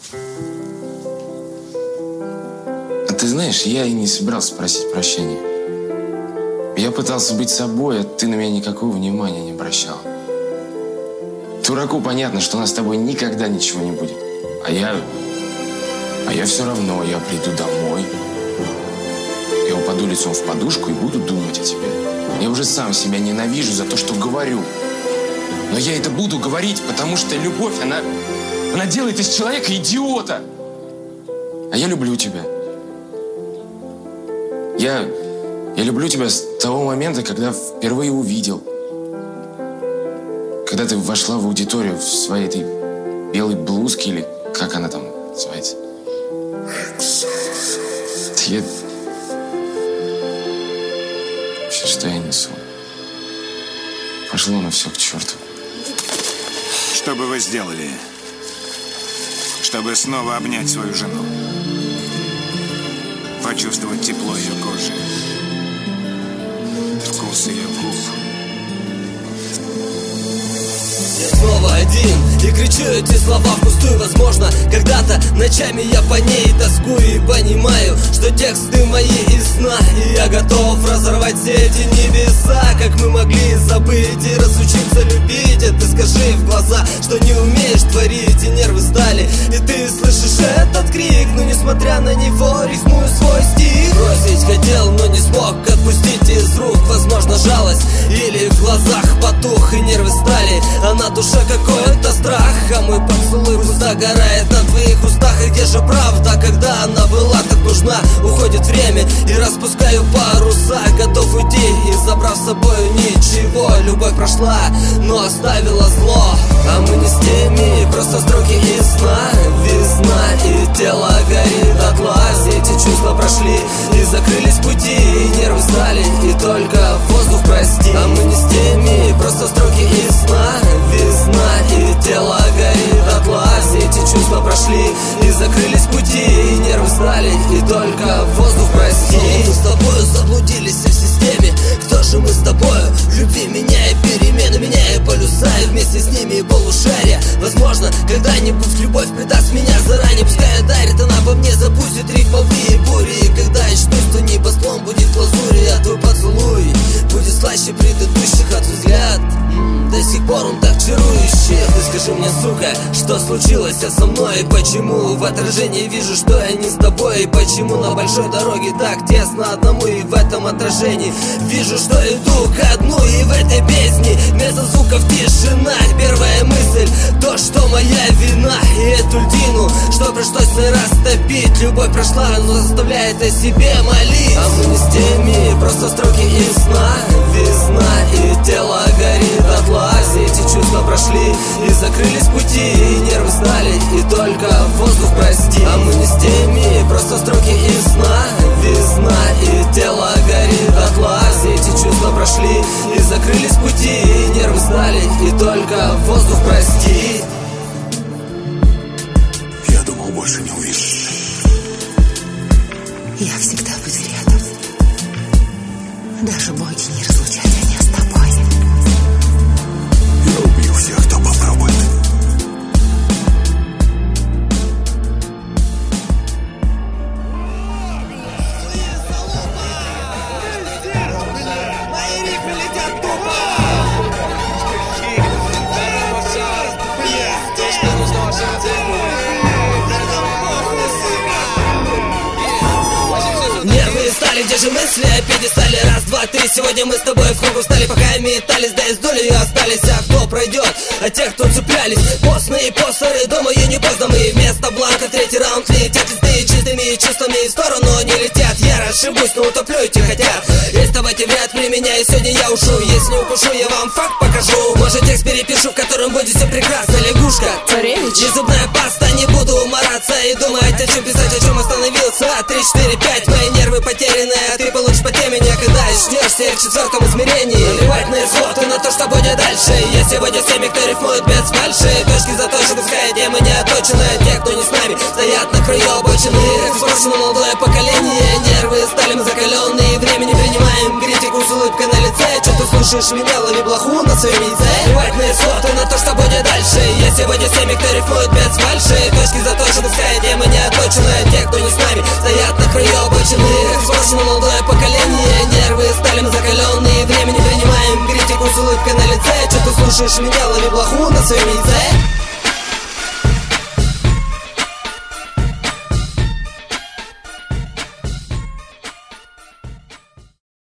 А ты знаешь, я и не собирался просить прощения. Я пытался быть собой, а ты на меня никакого внимания не обращал. Дураку понятно, что у нас с тобой никогда ничего не будет. А я все равно, я приду домой. Я упаду лицом в подушку и буду думать о тебе. Я уже сам себя ненавижу за то, что говорю. Но я это буду говорить, потому что любовь, она делает из человека идиота. А я люблю тебя. Я люблю тебя с того момента, когда впервые увидел. Когда ты вошла в аудиторию в своей этой белой блузке, или как она там называется. Вообще, что я несу? Пошло на все к черту. Что бы вы сделали, чтобы снова обнять свою жену? Почувствовать тепло ее кожи, вкус ее губ. Я снова один и кричу эти слова впустую. Возможно, когда-то ночами я по ней тоскую и понимаю, что тексты мои из сна. И я готов разорвать все эти небеса. Как мы могли забыть и разучиться любить? А ты скажи в глаза, что не умеешь творить, и нервы сдали. И ты слышишь этот крик, но несмотря на него рифмую свой стих. Бросить хотел, но не смог отпустить из рук. Возможно, жалость или в глазах потух, и нервы стали, а на душе какой-то страх. А мой поцелуй загорает на твоих устах. И где же правда, когда она была так нужна? Уходит время и распускаю паруса. Готов уйти и забрав с собой ничего. Любовь прошла, но оставила зло. А мы не с теми, просто строки из сна. Весна и тело горит дотла. Все эти чувства прошли и закрылись пути, и нервы стали, и только воздух прости. А мы не с теми, просто строки из сна. Весна и тело горит дотла. Все эти чувства прошли и закрылись пути, и нервы стали, и только воздух прости. Мы с тобою заблудились в системе. Кто же мы с тобою? В любви меняя перемены, меняя полюса, и вместе с ними полушария. Возможно, когда-нибудь любовь предаст меня заранее. Пускай дарит она по мне, запустит рифмовые бури. И когда я чтусь, то небосклон будет в лазури. А твой поцелуй будет слаще предыдущих. А твой взгляд до сих пор он так чарующий. Ты скажи мне, сука, что случилось со мной? Почему в отражении вижу, что я не с тобой? Почему на большой дороге так тесно одному? И в этом отражении вижу, что иду ко дну. И в этой песне вместо звуков тишина. Первая мысль, то, что моя вина. И эту льдину, что пришлось растопить. Любовь прошла, но заставляет о себе молить. А мы не с теми, просто строки из сна. Весна и тело горит дотла. Все эти чувства прошли и закрылись пути, и нервы стали, и только воздух прости. А мы не с теми, просто строки из сна. Весна и тело горит дотла. Все эти чувства прошли и закрылись пути, и нервы стали, и только воздух прости. Я думал, больше не увижу. Я всегда буду рядом. Даже боги не разлучат меня с тобой. Я убью всех, кто попробует. Нервы стали, где же мысли? Опять стали раз, два, три. Сегодня мы с тобой в кругу встали, пока метались, да и с долей остались. А кто пройдет? А те, кто цеплялись. Постные постеры, думаю, не поздно. Мы вместо бланка третий раунд летят листы чистыми чувствами в сторону не летят. Я расшибусь, но утоплю эти хотят. Рисковать вряд при меня, и сегодня я ушу. Если укушу, я вам факт покажу. Может, текст перепишу, в котором будет все прекрасно. Лягушка, Царевич, и зубная паста. Не буду умораться и думать, о чем писать, о чем остановился. 3, 4, 5, мои нервы потеряны, а ты получишь по теме. Когда очнешься в четвертом измерении. Наливать на исход и на то, что будет дальше. Я сегодня с теми, кто рифмует без фальши. Точки заточены, пускай темы не оточены. Те, кто не с нами, стоят на краю обочины. Испорчено молодое поколение. Нервы стали мы закаленные. Время не принимаем критику с улыбкой на лице. Что ты слушаешь меня, лови блоху на своем яйце. Наливать на исход и на то, что будет дальше. Я сегодня с теми, кто рифмует без фальши. Точки заточены, пускай тема не оточенная. Те, кто не с нами, стоят на краю обочины. Сброшено молодое поколение, нервы стали мы закаленные. Время не принимаем критику с улыбкой на лице. Че ты слушаешь меня, лови блоху на своем яйце.